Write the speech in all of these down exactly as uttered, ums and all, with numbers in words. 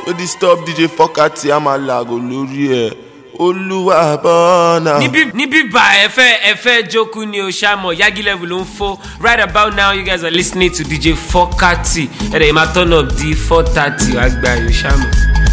No disturb D J Fokati Amalago lórí ẹ̀. Olúwa bọ́nà. Níbí níbí bá ẹ fẹ́ ẹ fẹ́ jókòó ni o ṣàmọ̀ Yagi level ló ń fọ́. Right about now you guys are listening to D J Fokati. Ẹ̀rẹ̀ yìí máa turn up di four thirty àgbà yóò ṣàmọ̀.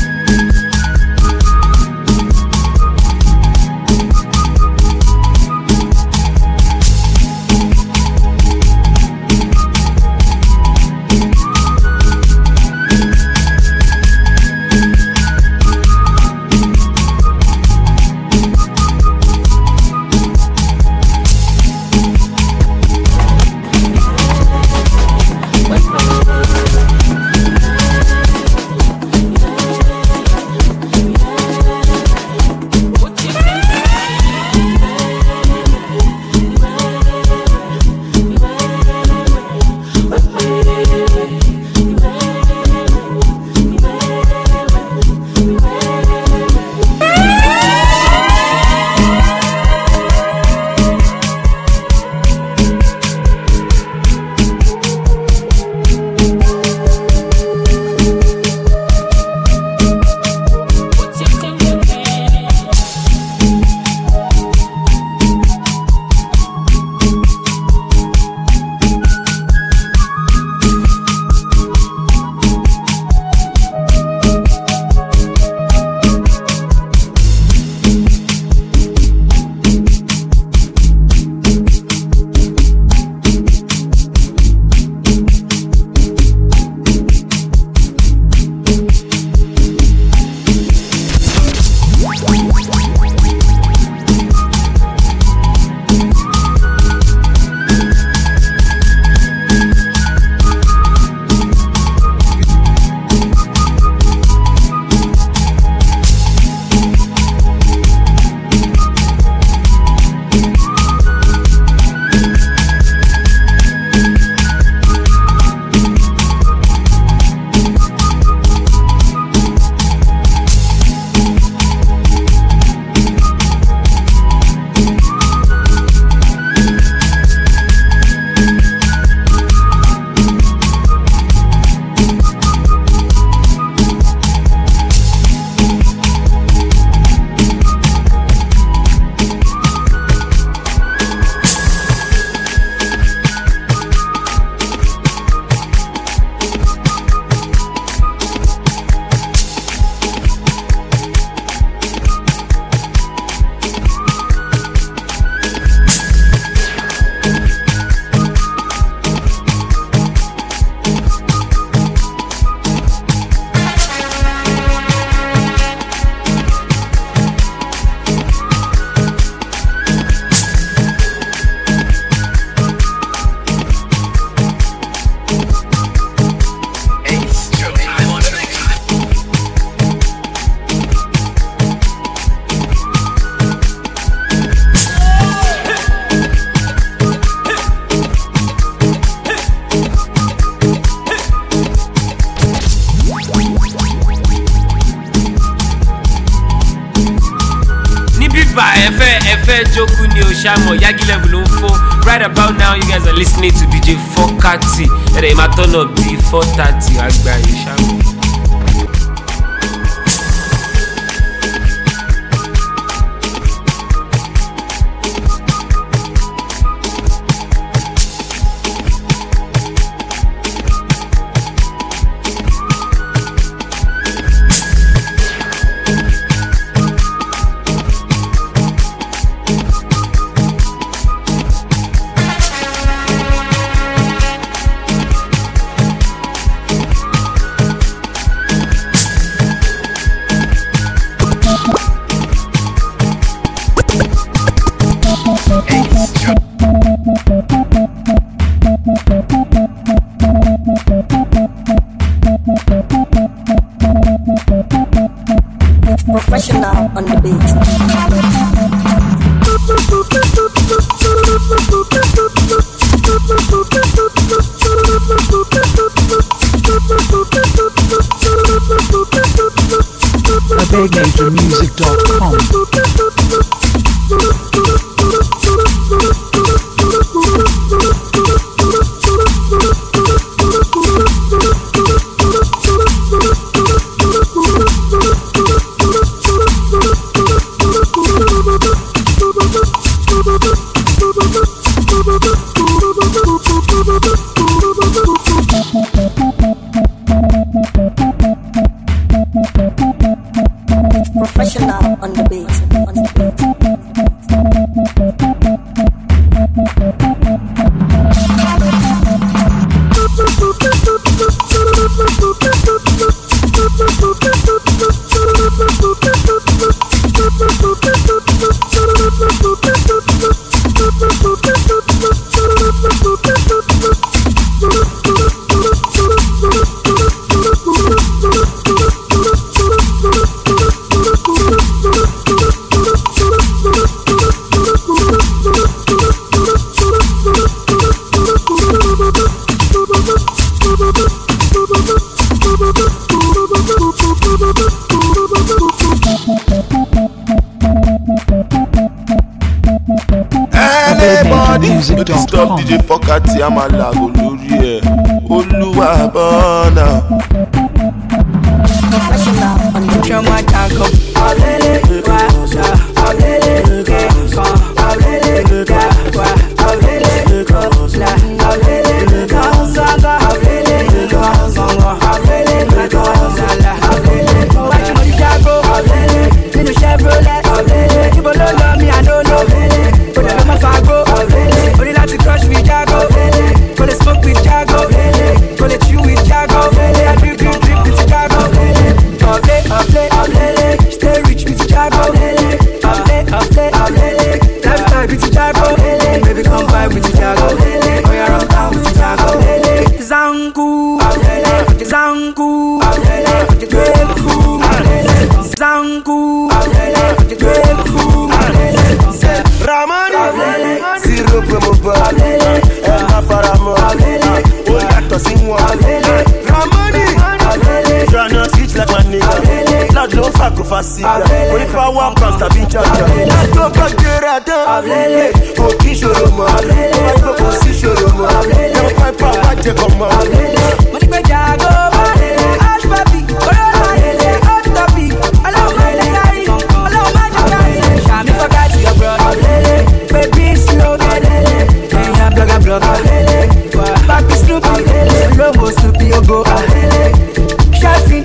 Joku ni Oshamo Yagi level ló ń fọ́. Right about now you guys are listening to D J Fokati. Ẹ̀rẹ̀ yìí máa turn up di four thirty àgbà yóò ṣàmọ̀. Professional on the beat. big major music dot com. Anybody with the stop D J Fokati Amalago lórí ẹ̀ Olúwa bọ́nà. Only power comes to be judged. Let's go back there at the go kiss your room. Let's go see your room. Never quite power to come out. Money go jago, ash papi, corona, hot topic. Allow my carry, allow my carry. Shami forgot your brother. Baby slow, and your blogger blogger. Back to Snoopy, logo Snoopy, you go. Shopping,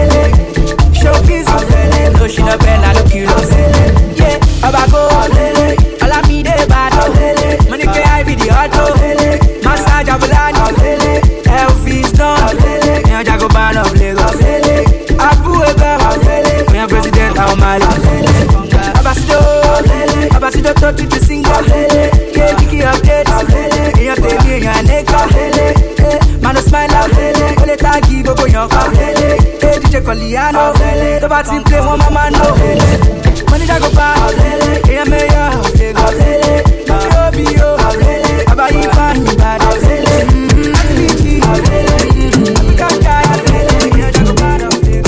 showbiz. No, she no bend, I look you lost. Yeah, abago, all of me they bad. Money pay I be the auto. Massage Abolani, Elvis done. And Jago Ban of Lagos. Abu Eba, when you're president of Mali. Abasido, Abasido taught you to sing. Yeah, Kiki updates. And you're baby, you're a nigga. Man, a smile out. Only tagi, go go your car. D J Coliano, the party play one mama no. Money that go bad, yeah me yo. No be yo, about you find me bad. Activity, Africa guy, yeah that go bad.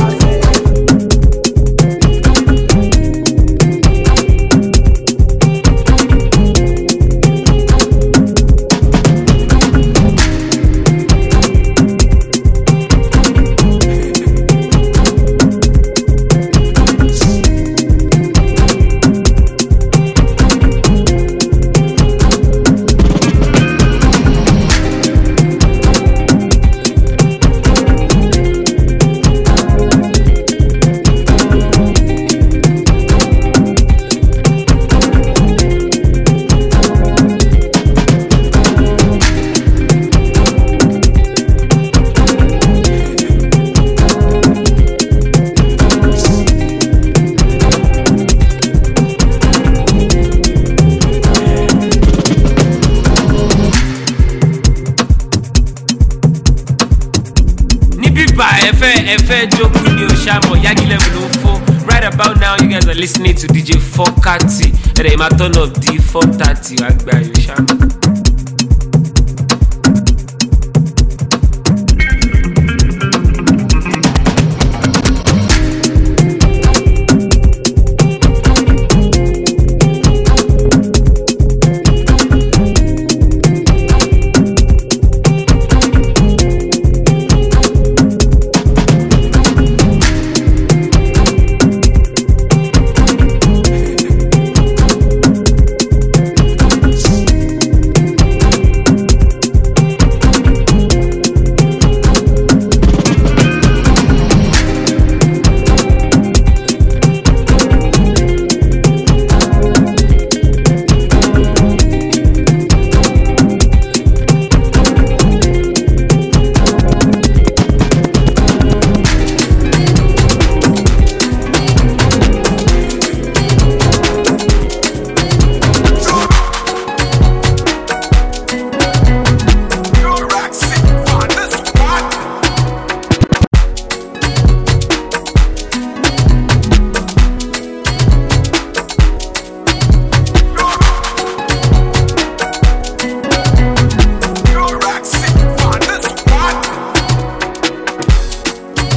Right about now, you guys are listening to D J Fokati. And I'm at turn of D four thirty. Agba Yoshama.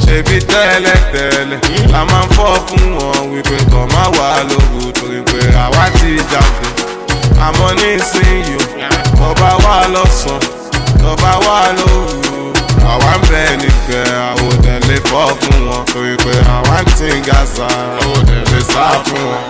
Ṣebí tẹ́lẹ̀tẹ́lẹ̀ la máa ń fọ́ fún wọn wípé kàn má wà lóru torí pé àwa ti jáde. Àmọ́ nísìnyí tó bá wà lọ́sàn tó bá wà lóru àwa ń bẹ nífẹ̀ àwọn òdẹ̀lé fọ́ fún wọn torí pé àwa ń tí ń gàṣà àwọn òdẹ̀lé sá fún wọn.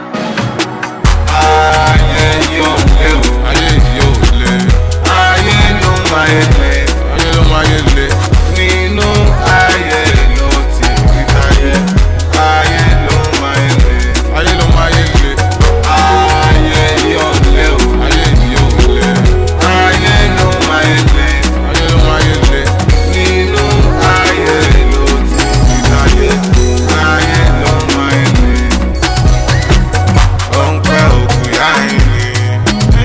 Ayé yóò lé o, ayé yóò lé, ayé ló máa yé lé, ayé ló máa yé lé, nínú ayé ló ti rí táyé, ayé ló máa yé lé, ayé ló máa yé lé, ayé yóò lé o, ayé yóò lé, ayé ló máa yé lé, ayé ló máa yé lé, nínú ayé ló ti rí táyé, ayé ló máa yé lé. Ó ń pẹ́ òkú yá ẹ̀yìn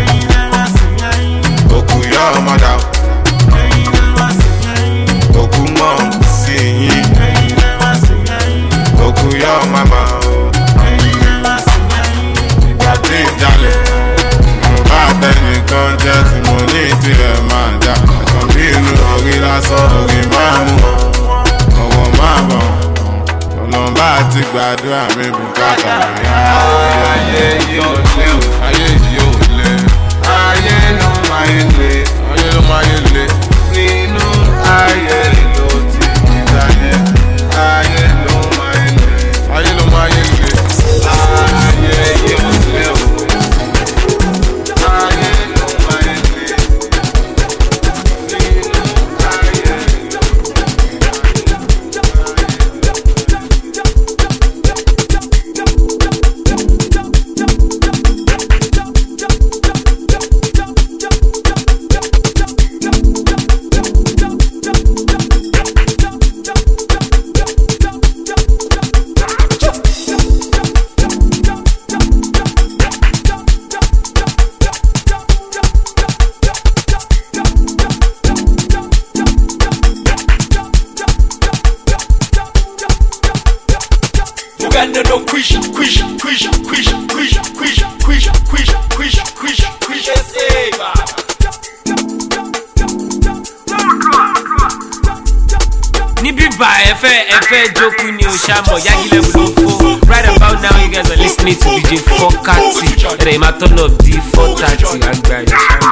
òkú yá ọmọdé òkú mọ̀ sí yín òkú yá ọmọdé ìgbà tí ìjàlẹ̀ mo bá tẹnìkan jẹ́ tí mo ní tirẹ̀ máa jà ẹ̀kan bí inú orí lásán orí máa mú ọwọ́ máa bọ̀ ọlọ́mbà ti gbàdúrà mi bùkátà mi. Ayé yóò lé o, ayé yóò lé, ayé ló máa yé lé, ayé ló máa yé lé, nínú ayé ló ti rí táyé, ayé ló máa yé lé, ayé ló máa yé lé, ayé yóò lé o, ayé ló máa yé lé, nínú ayé ló ti rí táyé. Uganda no quish, quish, quish, quish, quish, quish, quish, quish, quish, quish, quish, save. Níbí bá ẹ fẹ́ ẹ fẹ́ jókòó ni o ṣàmọ̀ Yagi Level ló ń fò. Right about now you guys are listening to D J four thirty. Ẹ̀rẹ̀ ìmá turn up D four thirty àgbà ẹ̀ ṣàmọ̀.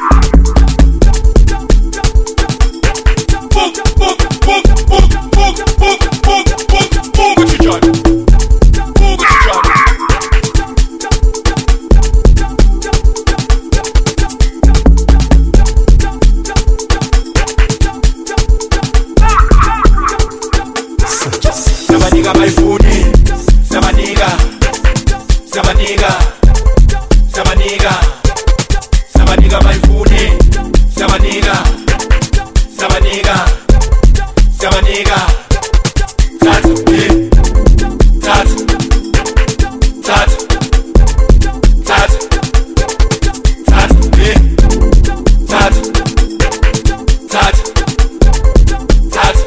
Book, book, book, book, book, book, book, book, book, what you done? Book, what you done? Sabaniga my phone, Sabaniga, Sabaniga, Sabaniga, Sabaniga my phone, Sabaniga, Sabaniga, Sabaniga, Tat, eh, Tat, Tat, Tat, Tat, eh, Tat, Tat, Tat.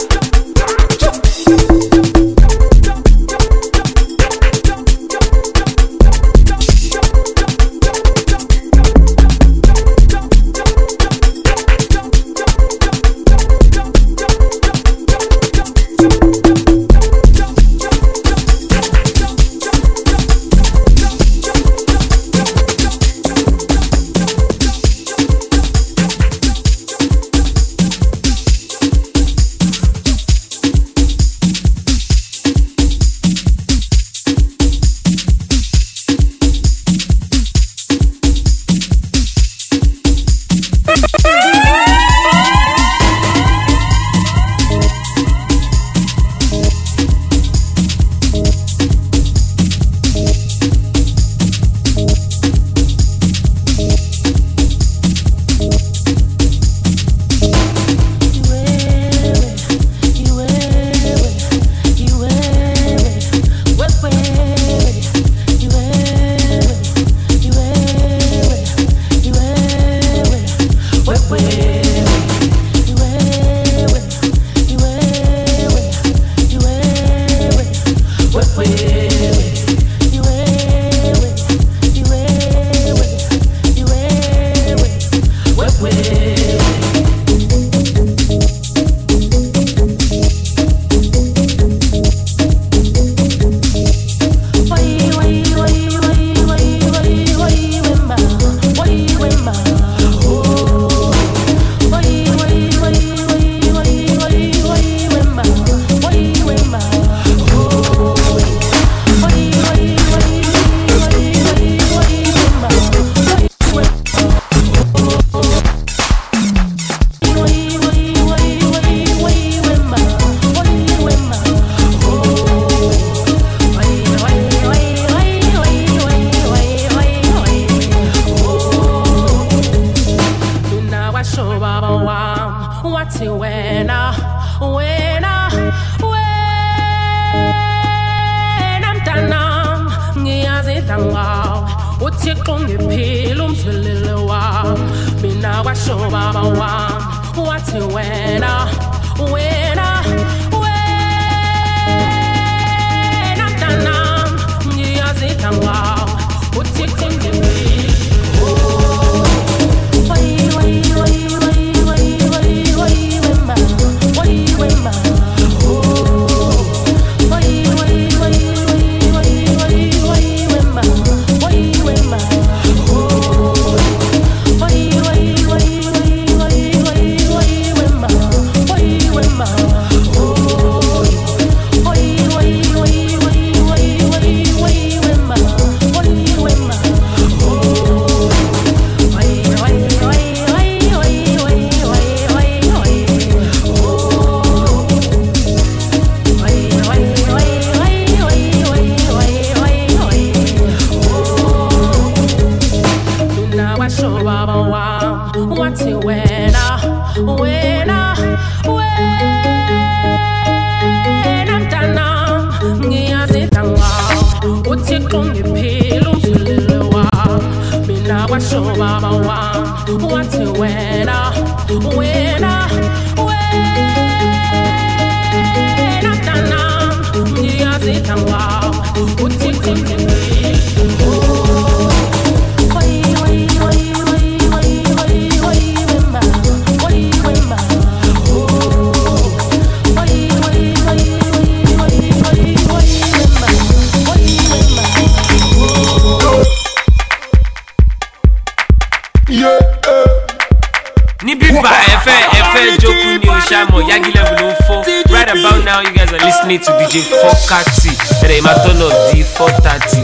What's it when I, when I, when I'm done, ngiyazi tanga, uthi kungiphila umzwilile wami, mina kwasho baba wami. What's it when I, when I, when I'm done, ngiyazi tanga, uthi kungiphila. What's it when I, when I, when I'm done, ngiyazi tanga, uthi kungiphila umzwilile wami, mina kwasho baba wami. What's it when I, when I, when I'm done, ngiyazi tanga, uthi kungiphila. Right about now, you guys are listening to D J four thirty. Hey, my turn of D four thirty.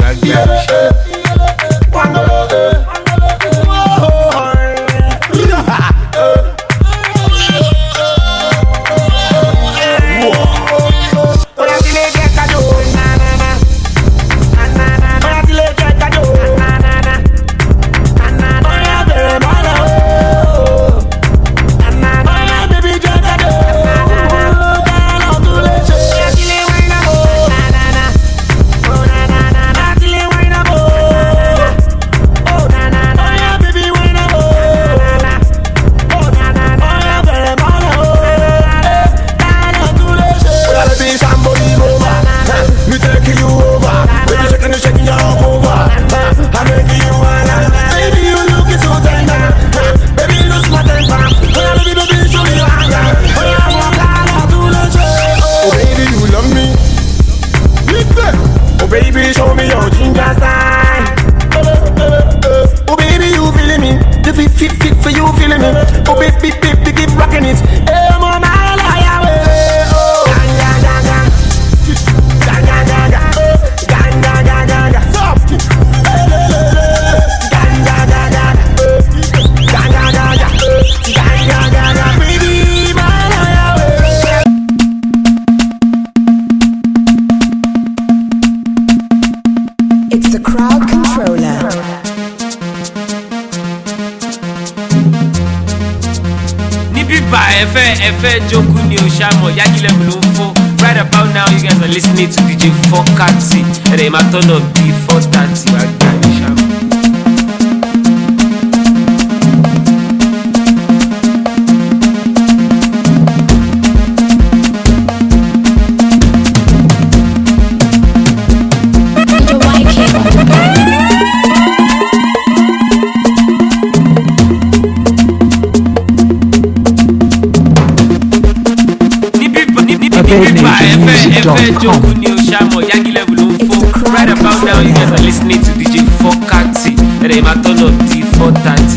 Right about now, you guys are listening to D J four thirty. Hey, my turn of D four thirty. Right about now, you guys are listening to D J four thirty. Hey, my turn of D four thirty.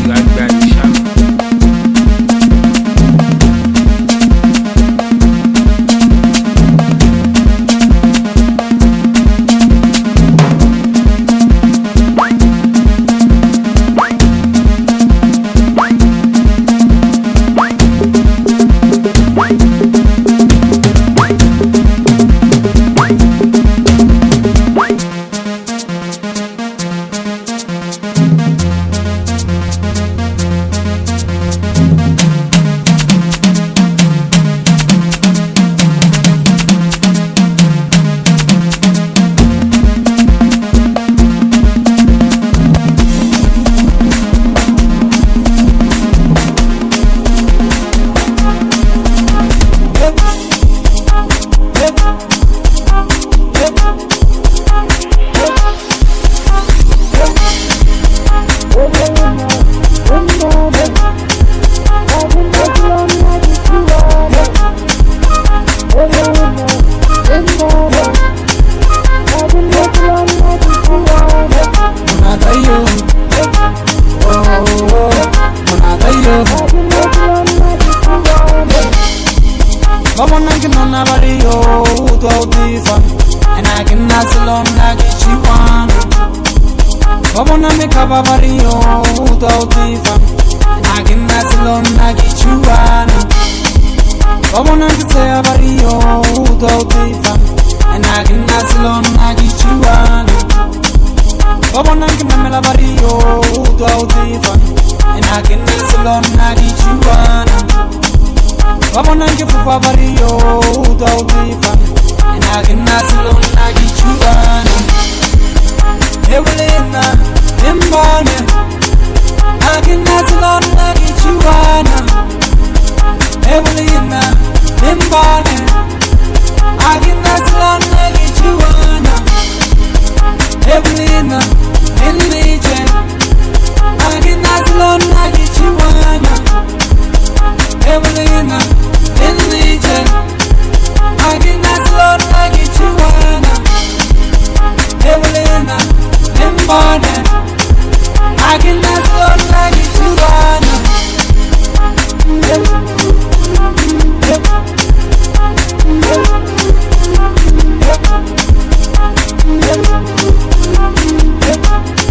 Baba nangi nona bari yo, uto utifa. And I can not alone, I get you one. Baba nangi kaba bari yo, uto utifa. And I can not alone, I get you one. Baba nangi say bari yo, uto utifa. And I can not alone, I get you one. Baba nangi memela bari yo, uto utifa. And I can not alone, I get you one. Baba nangi fufa bari yo, uto utifa. And I can not alone, I get you one. Evelina, Imbane. I can not alone, I get you one. Evelina, Imbane. I can not alone, I get you one. Evelina, Inlige. I can not alone, I get you one. Evelina, Inlige. I can not alone, I get you one. Evelina, Imbane. I can not alone, I get you one. Yep. Yep. Yep. Yep. Yep. Yep.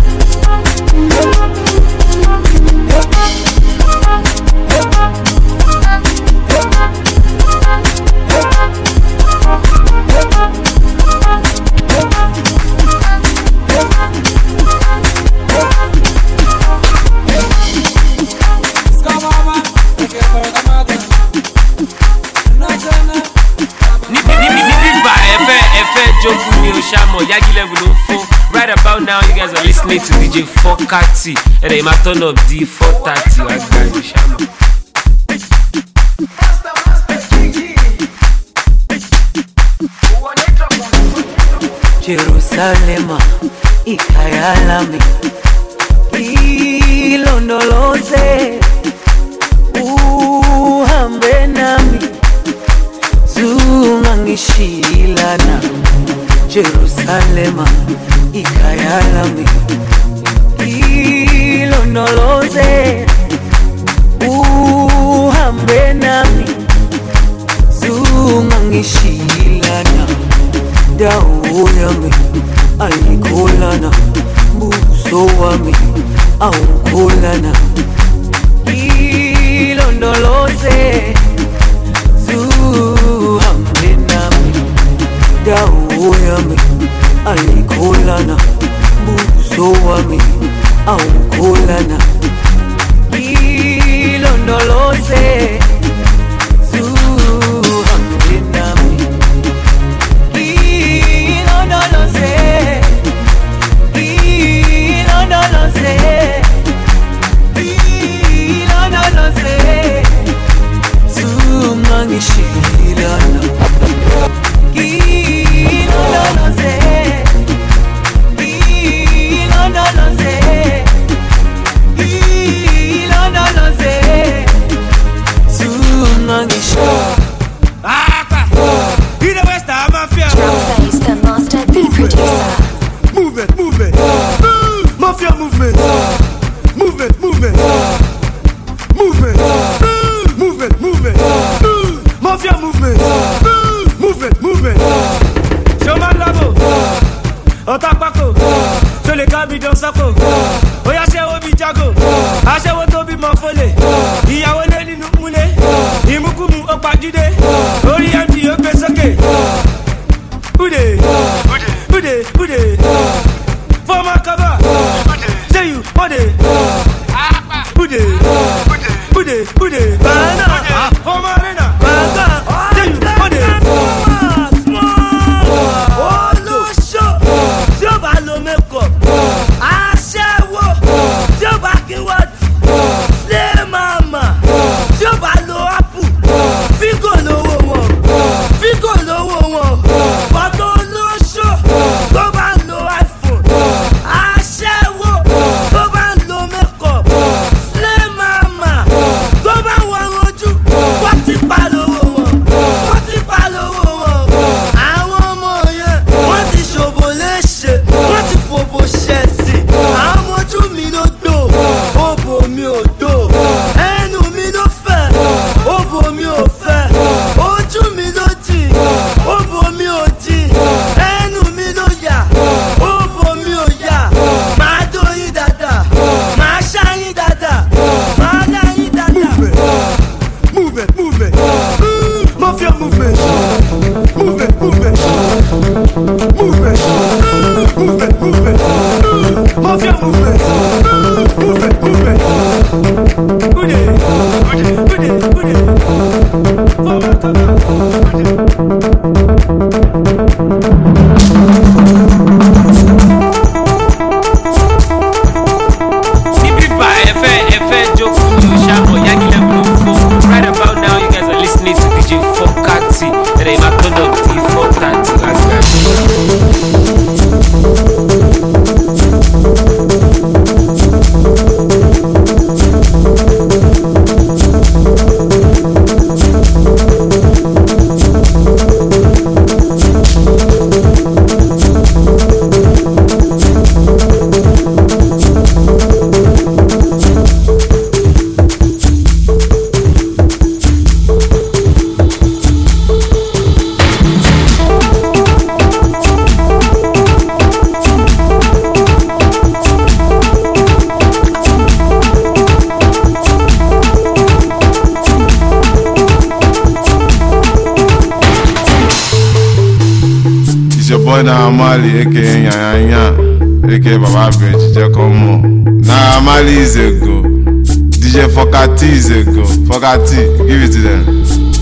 Right about now, you guys are listening to D J Fokati. And they might turn up D four thirty. Jerusalema, ikayalami, ilondoloze, uhambe nami, zungangishilana. Jerusalema, ikayalami, ilondoloze, uhambe nami, zungangishilana. Dawo yami, ayikholana, buso wami, awukholana. Ilondoloze, zuhambe nami. Dawo yami, ayikholana, buso wami, awukholana. Ilondoloze, zuhambe nami. Ilondoloze, ilondoloze, ilondoloze, zungangishilana. Ilondoloze, ilondoloze, ilondoloze, zungangishilana. You know where's the mafia? Drumface, the master beat producer. Move it, move it. Mafia movement. Movement, movement. Movement. Movement, movement. Mafia movement. Movement, movement. Show labo. Otapako. Je les cabis dans sa peau. Oya shewo bi jago. A shewo to bi mafole. Iyawo le ni nu mule. Imukumu opajude. Ori anti o gbe soke. Ude. Ude, ude. For my cover. Say you, ude. Ude. Ude, ude. Bana. For my arena. Bana. Say you, ude. Oh, no show. Tí ó bá lo makeup. Aṣẹ́wó. Tí ó bá kí what? Slay mama. Tí ó bá lo apple. Figo lówó wọn. movement. Mafia movement. Movement, movement. Movement. Movement, movement. Mafia movement. Movement, movement. Good day. Good day. Good day. Right about now, you guys are listening to D J Fokati. And I'm a ton of D Fokati last night. Na Mali, aka Yanya, aka Baba Bench, je come na Mali is a go. D J Fokati is a go. Fokati, give it to them.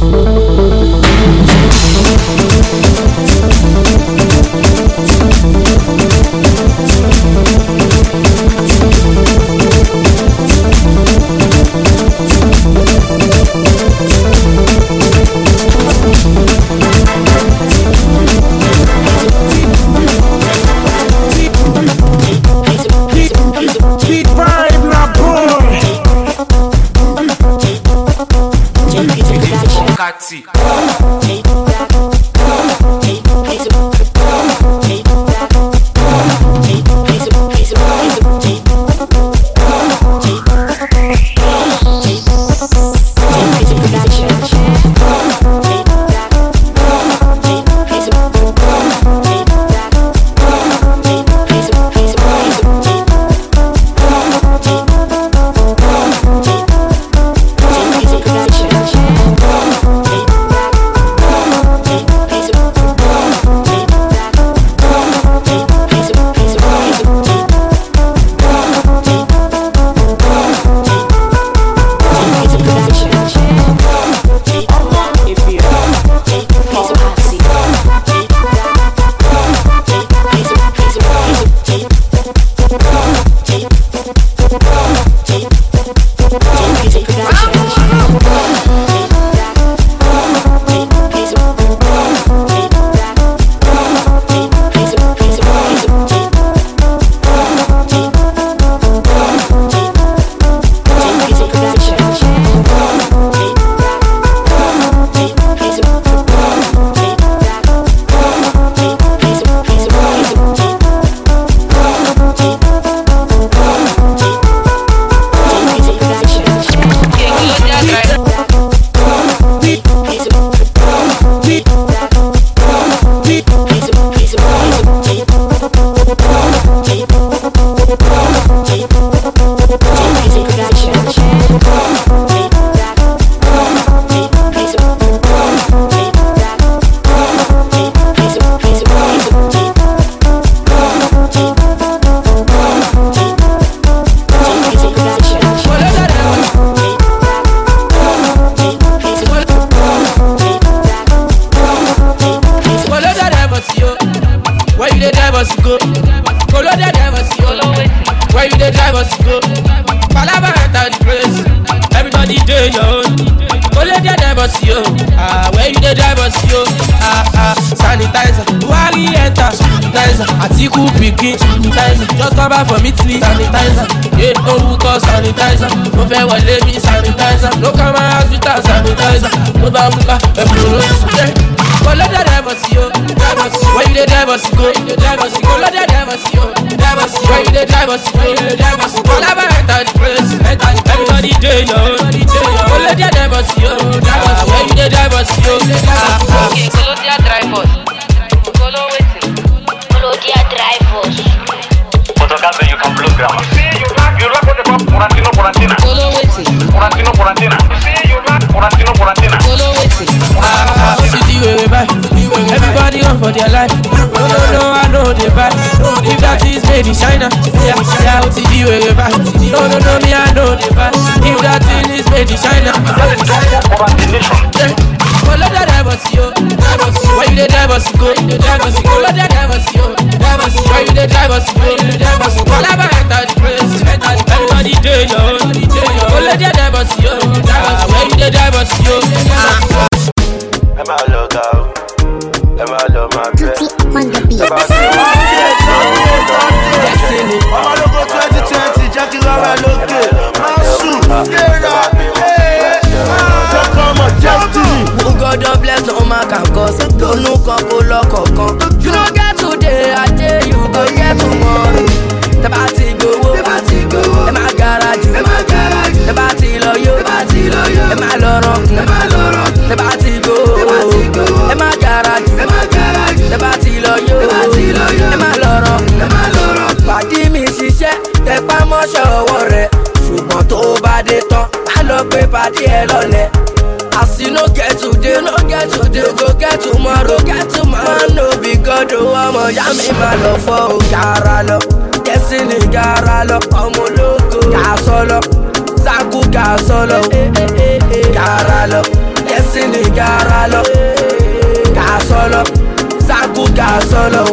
Just come back from Italy, sanitizer. Yeah, no hookah, sanitizer. No fair one, let me sanitizer. No come my house without sanitizer. No bambuka, yeah. Follow the divorce, yo. Why you the divorce, go? Follow the divorce, yo. Why you the divorce, go? Follow my enter the place. Everybody day, yo. Follow the divorce, yo. Why you the divorce, yo? Okay, follow the drivers. Follow waiting. Follow the drivers. Photocopy, you can blow grammar. You rock, you rock what the fuck? Quarantino, quarantino. Follow waiting. Quarantino, quarantino. You rock, quarantino, quarantino. their life. No, no, no, I know they buy. If that is made in China, yeah, yeah, O T V we buy. No, no, no, me I know they buy. If that thing is made in China, yeah. Follow the divorce, yo. Why you the divorce go? Follow the divorce, yo. Why you the divorce go? Whatever enter the place, everybody do yo. Follow the divorce, yo. Why you the divorce, yo? I'm a logo. I'm a logo, my friend. Destiny. I'm a logo twenty twenty. Jackie Laura logo. Masu. Come on, Destiny. Who God don't bless no man can cause. Don't know couple lock or come. You don't get today, I tell you go get tomorrow. The party go, the party go. The my garage, the my garage. The party loyo, the party loyo. The my loro, the my loro. The party go, the party go. The my garage, the my garage. The party loyo, the party loyo. The my loro, the my loro. Party mi ṣiṣẹ́, tẹ pamọ́ṣẹ́ ọwọ́ rẹ̀. Ṣùgbọ́n tó bá dé tán, á lọ pé party ẹ lọ́lẹ̀. As you no get today, no get today, go get tomorrow, get tomorrow. Man, no be God, oh, I'm a yummy man, no for Garalo. Destiny Garalo, I'm a loco, Gasolo, Zaku Gasolo, Garalo, Destiny Garalo, Gasolo, Zaku Gasolo.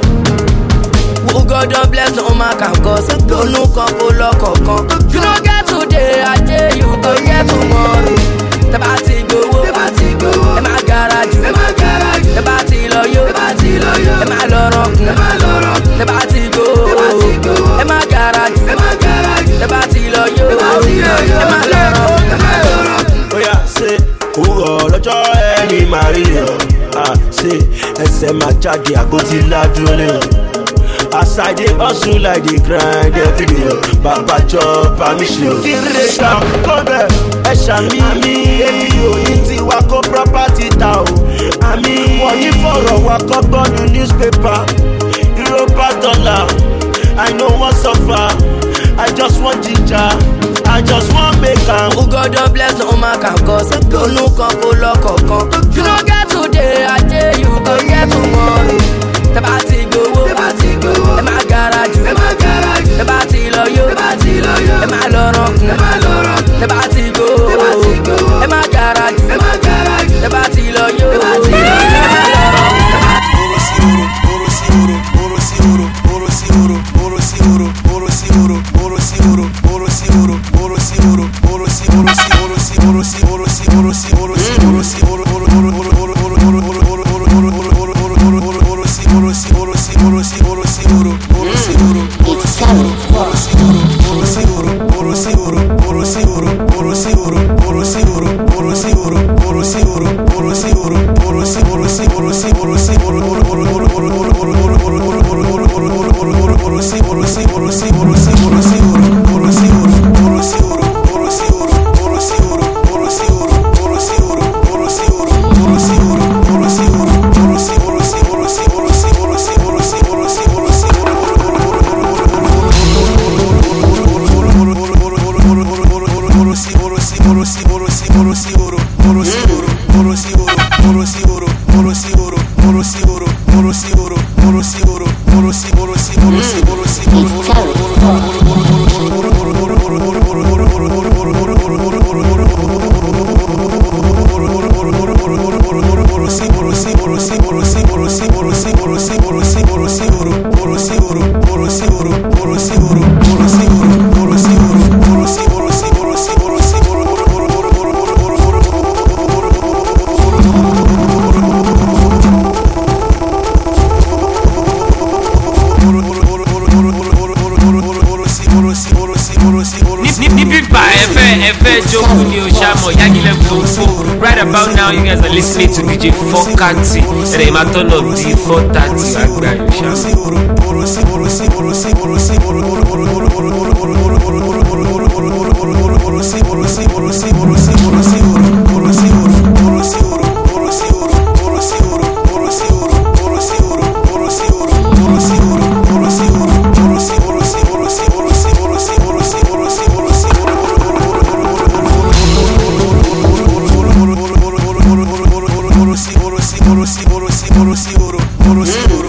Who God don't bless no man can cause. Don't know couple lock or come. You no get today, I tell you, go get tomorrow. The party go, the party go. The my garage, the my garage. The party loyo, the party loyo. The my loro, the my loro. The party go, the party go. The my garage, the my garage. The party loyo, the party loyo. The my loro, the my loro. Oh yeah, say, who lọ́jọ́ ẹni Mario? Ah, say, ẹsẹ̀ máa jáde àgọ́tí ládùúlẹ̀. As I dey hustle like dey grind every day, Baba chop permission. Kiri ka kọ́bẹ̀ ẹ ṣàmì mi, èmi ò ní tiwa kó property ta o. Àmì wọ́n ní fọ̀rọ̀ wa kọ́ gbọ́nu newspaper. Europa dollar, I no wan suffer, I just want ginger, I just wan make am. Who God don bless no man can cause. Don't know couple lock or come. You no get today, I tell you go get tomorrow. The party go, the party go. The my garage, the my garage. The party loyo, the party loyo. The my loro, the my loro. The party go, the party go. The my garage, the my garage. The party loyo, the party loyo. The my loro. Oro seguro, oro seguro, oro seguro, oro seguro, oro seguro, oro seguro, oro seguro, oro seguro, oro seguro, oro seguro, oro seguro, oro seguro, oro seguro, oro oro Right about now, you guys are listening to D J Fokati. And I'm at turn of D four thirty. Oro seguro, oro seguro, oro seguro, oro seguro, oro seguro, oro seguro.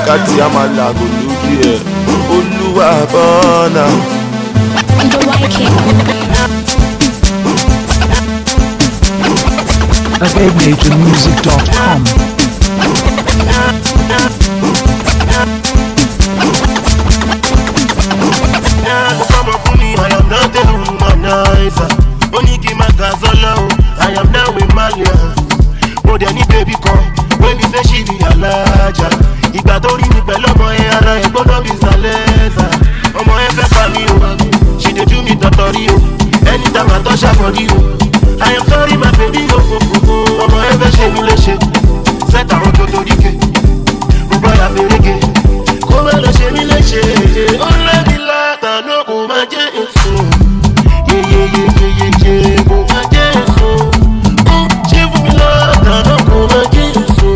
wákàtí àmàlàgò lórí ẹ̀ olúwa bọ́nà. Aveg Major Music dot com. I am not a womanizer. Only give my gas all I am now with Malian. More than any baby come. When we say she be a larger. Ìgbà tó rí mi pẹ̀lú ọmọ ẹ̀ ara ẹ̀ gbọ́dọ̀ bí sàlẹ́sà. Ọmọ ẹ̀ fẹ́ pa mí o. She dey do me tọ̀tọ̀rí o. Anytime I touch her body o. I am sorry my baby o. Ọmọ ẹ̀ fẹ́ ṣe mí léṣe. Set àwọn tó torí ké. Mo bá ya fèrèké. Kó má lọ ṣe mí léṣe. Ó lé mi látàná kò má jẹ́ èso. Yeyeyeyeyeye kò má jẹ́ èso. Ó ṣe fún mi látàná kò má jẹ́ èso.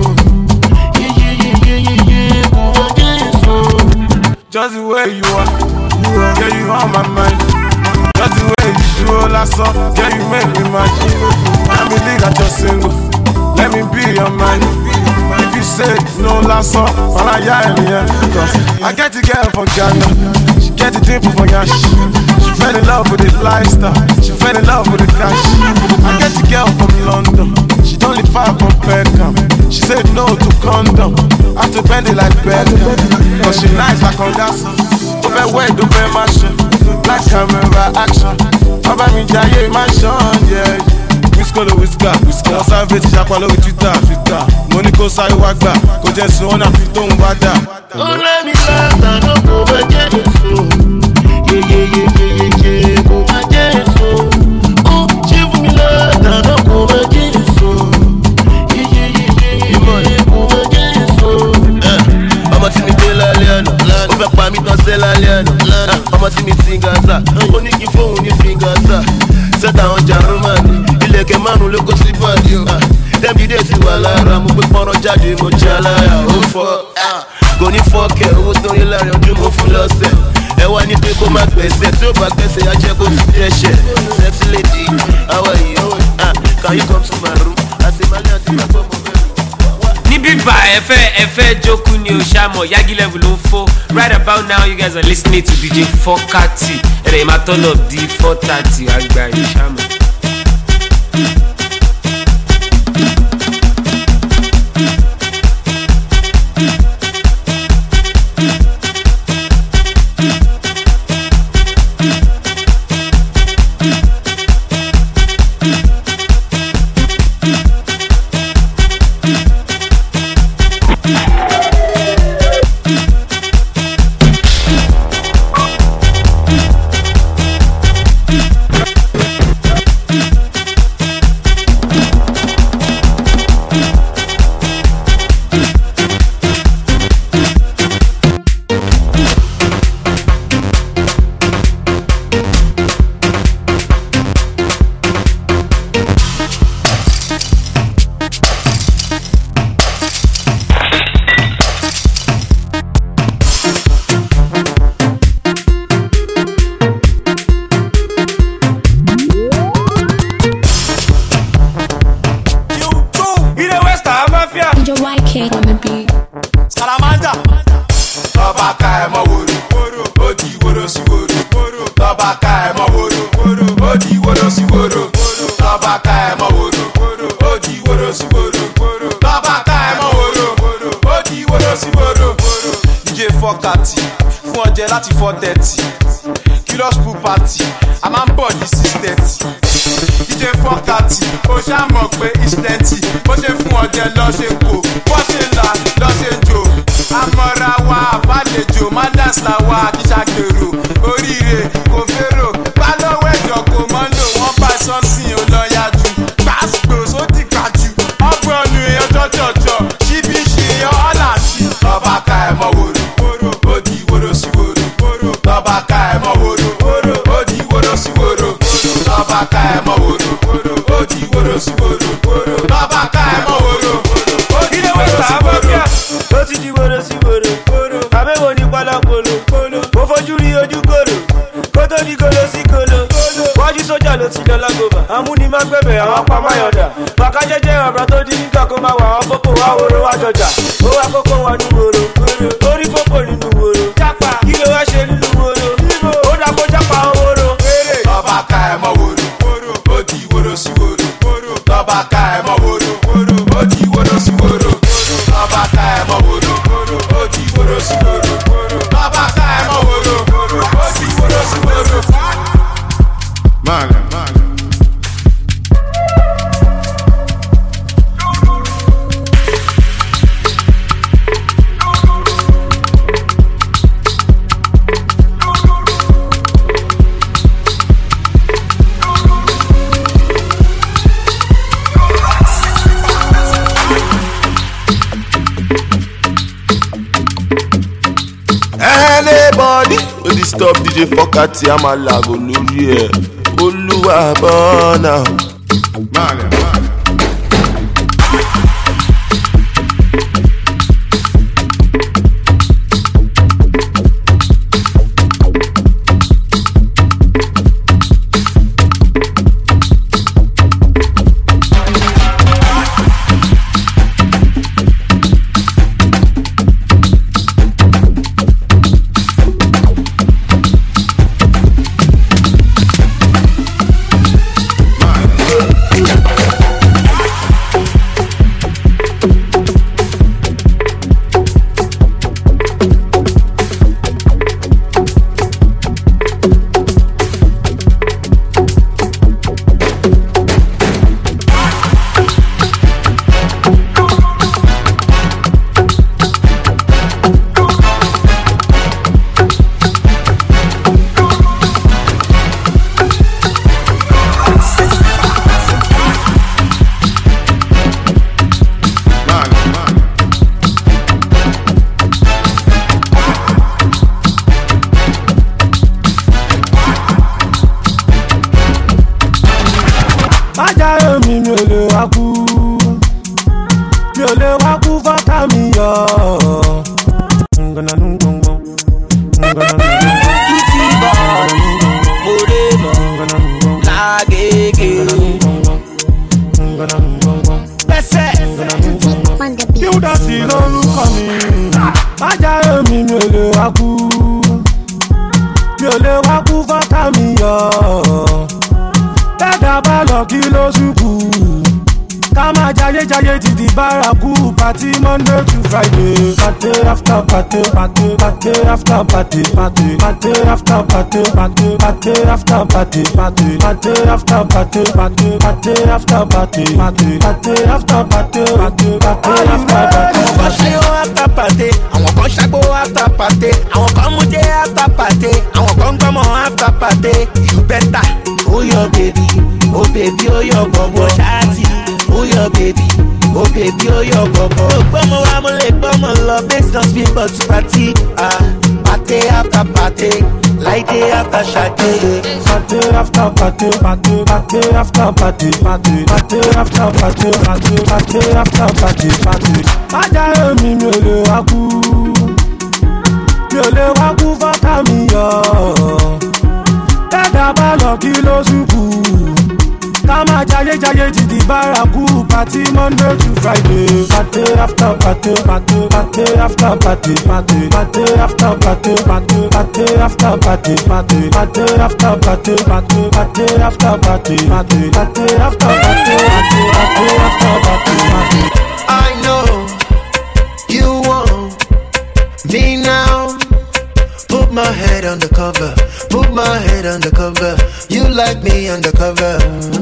Yeyeyeyeyeye kò má jẹ́ èso. Just the way you are, yeah, you on my mind. Just the way you do all I saw, yeah, you make me mad. Can't believe that you're single. Let me be your man. If you say no last song, when I yell yeah, cause I get the girl from Ghana, she get the dimple from Yash. She fell in love with the lifestyle, she fell in love with the cash. I get the girl from London, she don't live far from Peckham. She said no to condom, I have to bend it like Beckham. Cause she nice like Ongasso, over way to pay my shit. Black camera action, Baba mi jaye mansion, yeah. Whiskolo whisker, whisker. Wọ́n sáré ti ṣapá lórí Twitter, Twitter. Mo ní kó sáré wá gbà, kó jẹ́ sùn ọ́nà fi tóun bá dà. Ó lé mi látàná kò má jẹ́ èso. Yeyeyeyeyeye kò má jẹ́ èso. Ó ṣe fún mi látàná kò má jẹ́ èso. Yeyeyeyeyeye kò má jẹ́ èso. Ọmọ tí mi dé lálẹ́ àná, ó fẹ́ pa mí tán sẹ́ lálẹ́ àná. Ọmọ tí mi ti ń gaza, ó ní kí fóun ní fi ń gaza. Sẹ́tà àwọn Jarumani, ilẹ̀kẹ̀ márùn ló kó sí bọ́ọ̀dì o. Dẹ́bi dé ti wà lára, mo gbé pọ́nrán jáde, mo jẹ́ aláya, ó fọ́. Kò ní fọ́ọ̀kẹ́, owó tó yẹ láàrin ọdún mo fún lọ́sẹ̀. Ẹ wá ní pé kó má gbẹ̀sẹ̀, tí ó bá gbẹ̀sẹ̀ á jẹ́ kó ti dẹ́ṣẹ̀. Sexy lady, how are you? Can you come to my room? Àṣemálẹ̀ àti ìgbàgbọ́ mo bẹ̀rù. Níbí bá ẹ fẹ́ ẹ fẹ́ jókòó ni o ṣàmọ̀ Yagi level ló ń fò. Right about now you guys are listening to D J four thirty. Ẹ̀rẹ̀ yìí máa turn up di four thirty àgbà yìí ṣàmọ̀. Láti four thirty Curious Pool Party a máa ń bọ̀ ní six thirty D J four thirty ó ṣàmọ̀ pé it's plenty bó ṣe fún ọjẹ́ lọ ṣe kò bó ṣe là lọ ṣe jò àmọ́ra wa àbálejò madness la wa kí ṣàgbèrò oríire kò fèrò bá lọ́wọ́ ẹ̀jọ̀ kò mọ́ lò wọ́n bá sọ́ọ̀sìn ó lọ yá jù gbàgbó sódì gbàjù ọgbọ́n nu èèyàn jọjọjọ ṣíbí ṣe èèyàn ọ̀là sí ọba ká ẹ̀ mọ́ wòrò ó di wòrò sí wòrò. Tọ́ba ká ẹ̀ mọ́ wòrò, ó di wòrò sí wòrò. Tọ́ba ká ẹ̀ mọ́ wòrò, ó di wòrò sí wòrò. Tọ́ba ká ẹ̀ mọ́ wòrò, ó di wòrò sí wòrò. Ó ti di wòrò sí wòrò. Àbẹ̀wò ní pálapolo. Mo fojú rí ojú kòrò. Kó tó di kolo sí kolo. Wájú sójà ló ti lọ lágòbà. Àmúni má gbẹ̀bẹ̀ àwọn apámáyọ̀dà. Bàká jẹ́jẹ́ ọ̀rọ̀ tó di nígbà kó máa wà àwọn kókó wá wòrò wá jọjà. Ó wá kókó wọn ní wòrò. Ó Anybody will disturb D J Fokati, I'm a lago lórí ẹ̀. Olúwa bọ́nà. Mane, mane. Monday to Friday, party after party, party, party after party, party, party after party, party, party after party, party, party after party, party, party after party, party, party after party, party, party after party. Àwọn kan ṣayọ after party, àwọn kan ṣàgbó after party, àwọn kan mújẹ after party, àwọn kan gbọmọ after party. You better, oh your baby, oh baby, oh your bobo ṣáàtì, oh your baby. Oh baby, oh your bobo. Oh bomo wa mo le bomo love. Makes no speak but to party. Ah, party after party, like day after shade. Party after party, party, party after party, party, party after party, party, party after party, party. Aja mi mi le wa ku, mi le wa ku fata mi yo. Tada ba lo ki lo suku. Kama jaye jaye ti di baraku. Party Monday to Friday. Party after party, party, party after party, party, party after party, party, party after party, party, party after party, party, party after party, party, party after party, party, party after party, party. I know you want me now. Put my head undercover, put my head undercover. You like me undercover.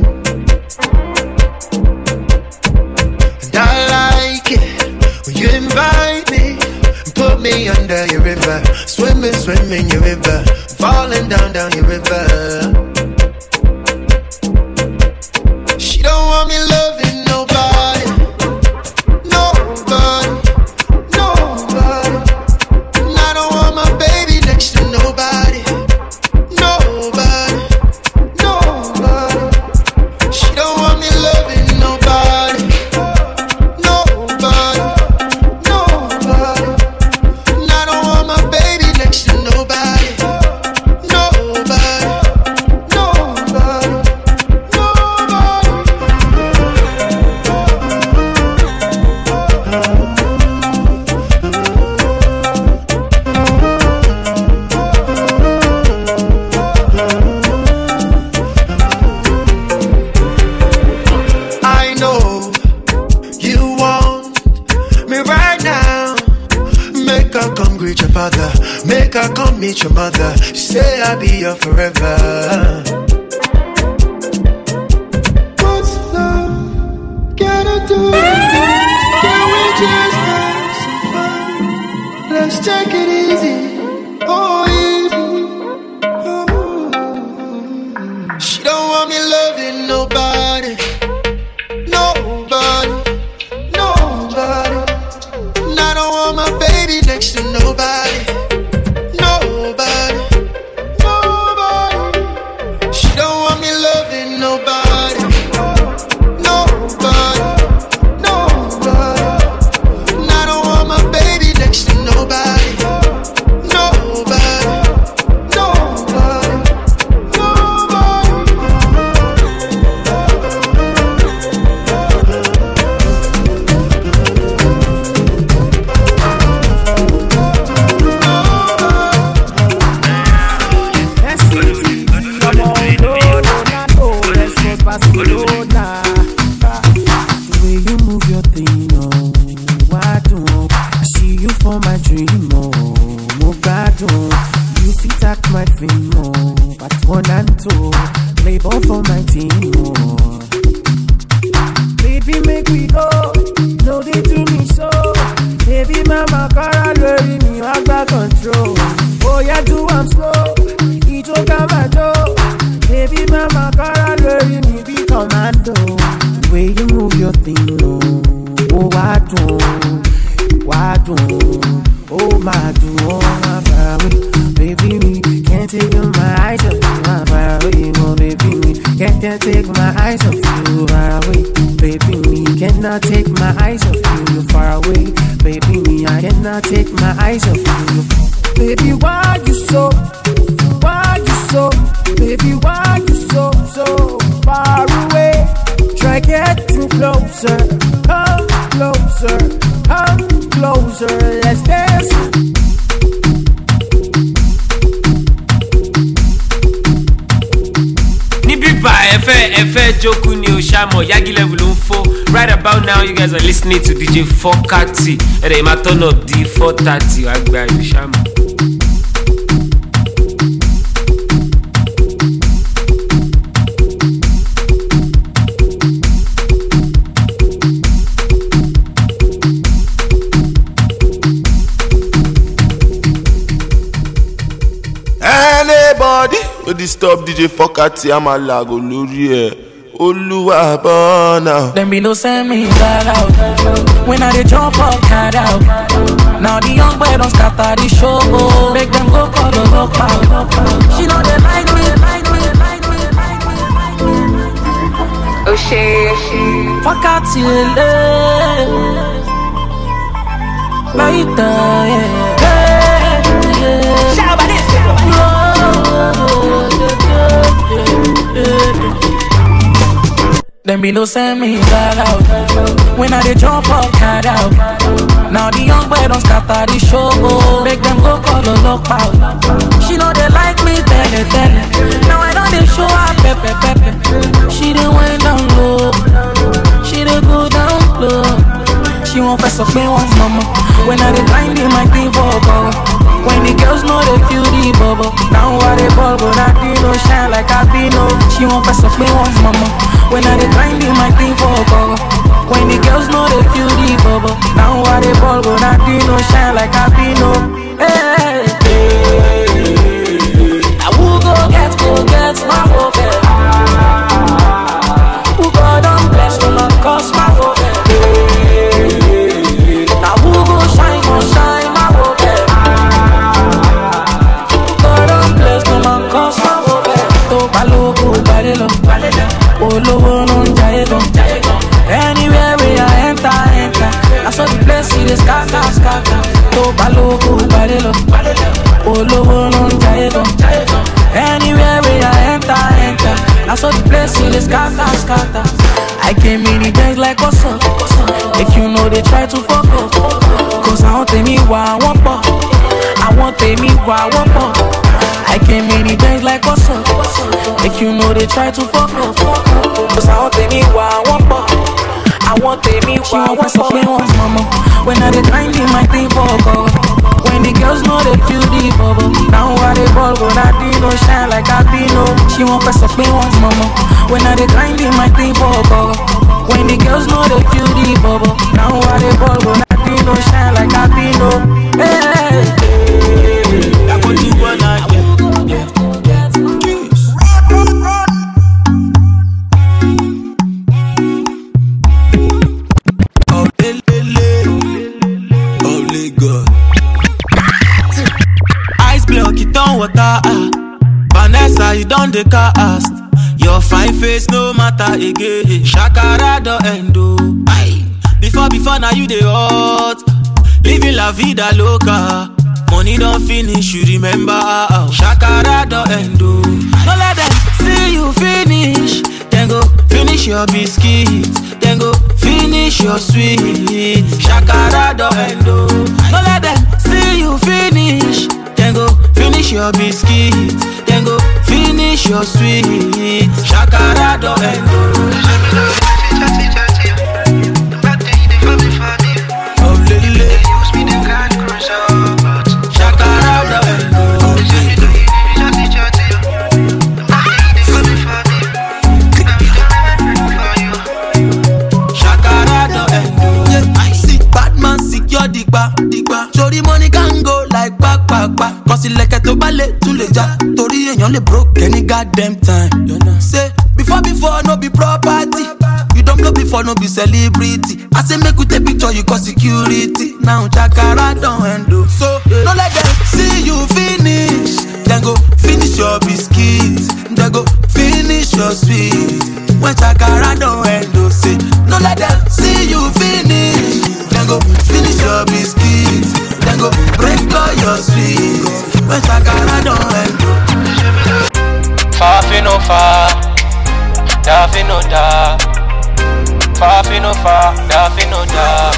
I like it when you invite me, put me under your river, swimming, swimming your river, falling down, down your river. She don't want me loving nobody, nobody, nobody. And I don't want my baby next to nobody, nobody, nobody. She don't want me loving nobody. Make her come meet your mother. She say I'll be here forever. What's love gotta do? Can we just have some fun? Let's take it easy, oh easy. Oh. She don't want me loving nobody, nobody, nobody. And I don't want my baby next to nobody. more, more gbadun. You fit act my thing more, but one and two, play ball for my team more. Baby, make we go, no they do me so. Baby, mama, cara, lori me, I got control. Oh yeah, do I'm slow, he took out my door. Baby, mama, cara, lori me, be commando. The way you move your thing, no. Oh, why don't, why don't, oh my do, oh my far away. Baby, me, can't take my eyes off you, my far away. Oh, baby, me, can't, can't take my eyes off you, far away. Baby, me, cannot take my eyes off you, you're far away. Baby, me, I cannot take my eyes off you. Baby, why you so, why you so, baby, why you so, so far away? Try getting closer, come closer, come closer, let's dance. Efe, Efe, Joku ni Oshamo, Yagi level info. Right about now, you guys are listening to D J Fokati. And they might turn up D four thirty, Agba Oshamo. Anybody will disturb D J Fokati Amalago lórí ẹ̀ Olúwa bọ́nà. Them be no send me that out. When I dey jump up, cat out. Now the young boy don't scatter the show. Make them go call the look out. She know they like me, like me, like me, like me, like me. Oh shit, Fokati lele. Laita, yeah, yeah, yeah. Shout about this. Them be no send me that out. When I dey jump up, cat out. Now the young boy don't scatter the show. Make them go call the lock out. She know they like me, tell it, tell it. Now I know they show up, pepe, pepe. She done went down low. She done go down low. She won't press up me once, mama. When I dey grind in my thing for power. When the girls know they feel the bubble. Now I dey bubble, that no shine like I be no. She won't press up me once, mama. When I dey grind in my thing for power. When the girls know they feel the bubble. Now I dey bubble, that no shine like I be no. Hey, hey. Now who go get, go get my hope? Who go down bless me, not cause my hope? Now who go shine, go shine my hope? Anywhere we I enter, enter. I saw the place, see the scatter, scatter. To Balogo, Balelo, Olowo non jaedo. Anywhere we I enter, enter. I saw the place, see the scatter, scatter. I came in the bank like what's up? If you know they try to fuck up, cause I want me why I want pop. I want me why I want pop. I came in the bank like what's up? If you know they try to fuck up, cause I want me why I want pop. I want me why I want pop. Once, mama. When I dey grind in my thing for go. When the girls know they feel the bubble. Now I dey bubble, that no shine like I be no. She won't press up me once, mama. When I dey grind in my thing for go. When the girls know they feel the bubble. Now I dey bubble, that no shine like I be no. Hey, I go do one night. Water, ah. Vanessa, you done the cast. Your fine face no matter again. Shakara do endo. Aye. Before, before now you the hot. Living la vida loca. Money don't finish, you remember. Shakara do endo. Don't let them see you finish. Then go finish your biscuits. Then go finish your sweet. Shakara do endo. Don't let them see you finish. Then go finish your biscuits. Then go finish your sweet. Shakara do endo. Oh lele. They use me them kind cruise but Cause ilẹ̀kẹ̀ tó bá lè tún lè já. Torí èèyàn lè broke any goddamn time. Say, before before no be property. You don't blow before no be celebrity. I say make we take picture you cause security. Now Chakara don't handle. So no let them see you finish. Then go finish your biscuits. Then go finish your sweet. When Chakara don't handle. Say no let them see you finish. Then go finish your biscuits. Then go break all your sweets. When Chakara don't handle. Far fi no far, da fi no da. Far fi no far, da fi no da.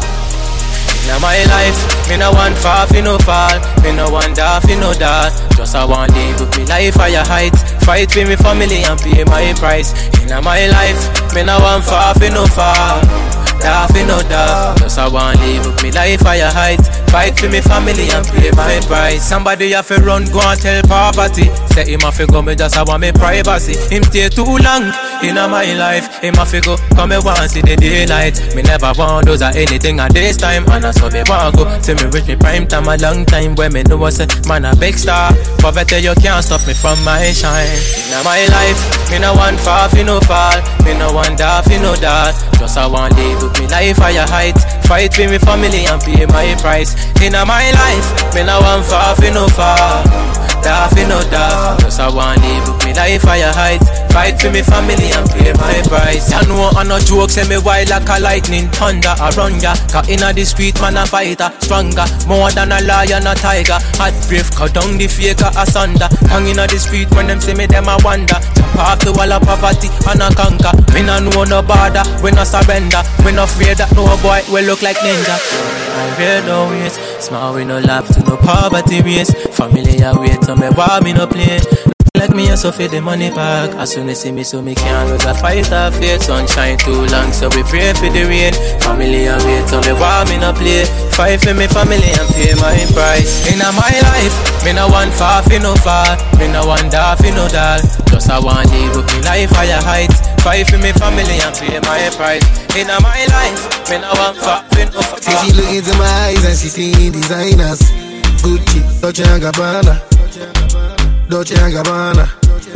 In my life, me no want far fi no fall, me no want da fi no da. Just I want live with me life higher heights, fight with me family and pay my price. In my life, me no want far fi no fall, da fi no da. Just I want live with me life higher heights, fight for me family and pay my price. Somebody have to run, go and tell poverty. Say him have to go, me just I want me privacy. Him stay too long in my life. Him have to go, come me want see the daylight. Me never want those or anything at this time. And I saw me want go, see me reach me prime time a long time. When me know I say, man a big star. Poverty you can't stop me from my shine. In my life, me no want far fi no fall, me no want da fi no da. Just I want live with me life higher heights, fight for me family and pay my price. In my life, me no want far fi no fall, da fi no da. Just I want live with me life higher heights, fight for me family and pay my price. You know I no joke, say me wild like a lightning thunder around ya. Cause inna the street man a fighter, stronger, more than a lion a tiger. Hot brave, cut down the faker asunder. Hang inna the street when them see me them a wonder. Jump off the wall of poverty and a conquer. Me no know no border, we no surrender. We no afraid that no boy will look like ninja. I real no ways, small we no laugh to no poverty race. Family a wait so me war me no play. Like me and so for the money back. As soon as see me so me can't lose a fight or faith. Sunshine too long so we pray for the rain. Family a wait so me war me no play. Fight for me family and pay my price. In my life, me no want far fi no far, me no want da fi no dal. Just I want live with me life higher heights, fight for me family and pay my price. In my life, me no want far fi no far. See she look into my eyes and she seeing designers, Gucci, Dolce and Gabbana, Dolce and Gabbana.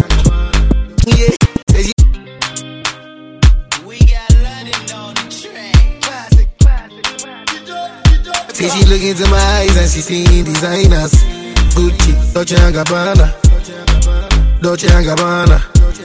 Yeah, say she. We got London on the track. Classic, classic, classic. See she look into my eyes and she seeing designers, Gucci, Dolce and Gabbana, Dolce and Gabbana.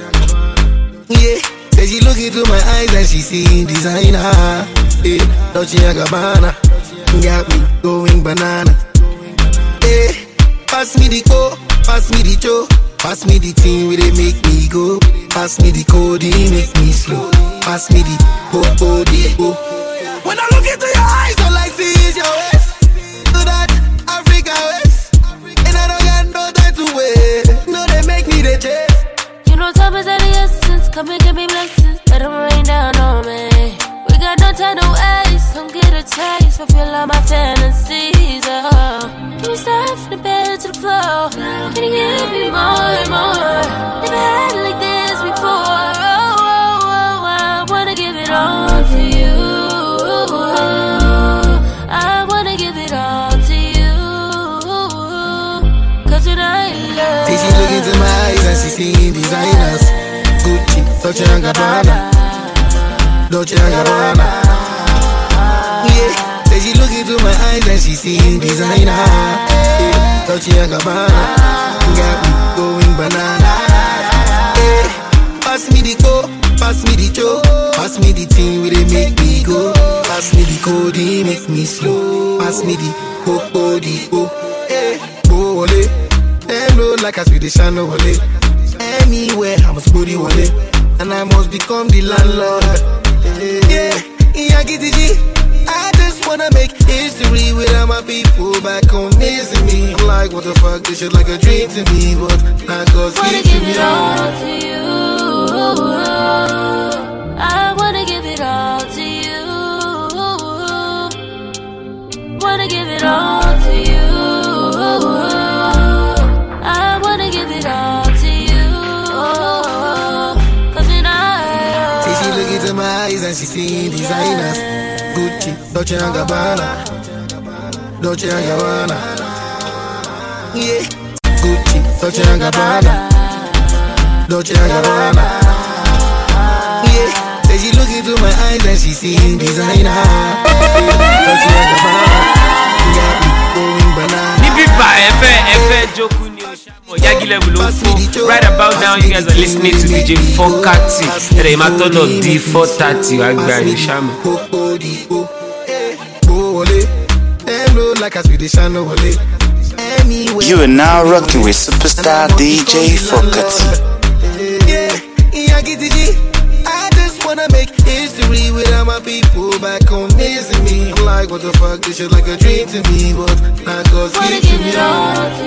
Yeah, say she look into my eyes and she seeing designer, yeah, Dolce and Gabbana. Got me going banana. Yeah, pass me the co, pass me the cho, pass me the thing where they make me go. Pass me the code, they make me slow. Pass me the po-po, the po. When I look into your eyes, all I see is your waist. Do that Africa waist, and I don't got no time to wait. No, they make me the chase. You know time is of the essence, come and give me blessings, let them rain down on me. We got no time to waste, come get a taste, fulfill all my fantasies, oh. Can you start from the bed to the floor? Can you give me more and more? Never had it like this before, oh, oh, oh, I wanna give it all to you. I wanna give it all to you. Cause tonight love. See she look into my eyes and she seeing designers, Gucci, Dolce and Gabbana, Dolce and Gabbana. Yeah, say she look into my eyes and she seeing designer, yeah, Dolce and Gabbana. Got me going banana. Yeah, pass me the co, pass me the cho, pass me the thing where they make me go. Pass me the code, they make me slow. Pass me the po-po, the po. Yeah, go wale, them low like a Swedish and no wale. Anywhere I must booty wale, and I must become the landlord. Yeah, yeah, get it, G. I just wanna make history with all my people back home missing me. I'm like, what the fuck, this shit like a dream to me, but I God's wanna gift to give me. it all to you. I wanna give it all to you. Wanna give it all to you. I wanna give it all to you. Cause tonight, see she look into my eyes and she seeing designers, Gucci, Dolce and Gabbana, Dolce and Gabbana. Yeah, Gucci, Dolce and Gabbana, Dolce and Gabbana. Yeah, say she look into my eyes and she seeing designer. Dolce and Gabbana, yeah, going banana. Nibiba F F Joku ni Oshamo Yagi level info. Right about now, you guys are listening to D J Fokati. And I'm at all of D four thirty. Agbani Oshamo. You are now rocking with superstar D J Fokati. I just wanna make history with all my people back home missing me. I'm like, what the fuck, this shit like a dream to me, but not cause Wanna it to give me. it all to